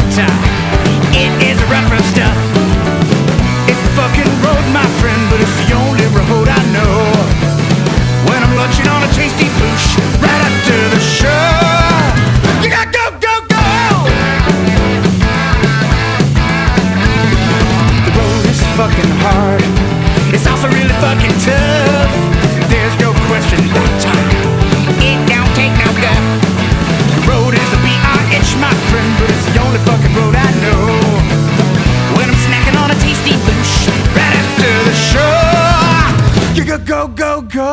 time. It is rough and stuff. It's the fucking road, my friend, but it's the only road I know. When I'm lunching on a tasty boosh right after the show, you gotta go, go, go. The road is fucking hard. It's also really fucking tough. There's no question that time. It don't take no guff. The road is a bitch, my friend, but it's the only fucking road I know. When I'm snacking on a tasty boosh right after the show, you go, go, go, go.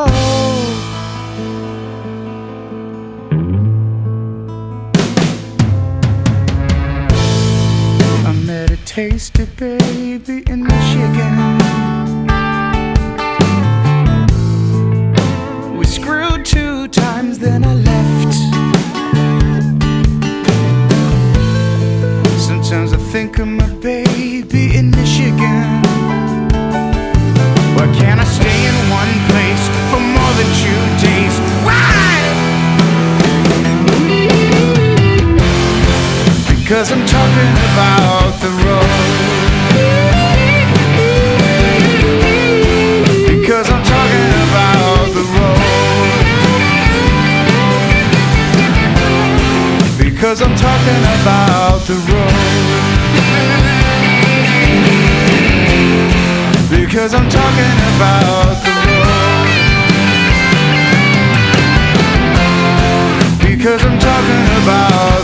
I met a tasty baby in Michigan. We screwed 2 times, then I left. Sometimes I think of my baby in Michigan. Why can't I stay in one place for more than 2 days? Why? Because I'm talking about the road. Because I'm talking about the road. Because I'm talking about the road. Because I'm talking about the road. Because I'm talking about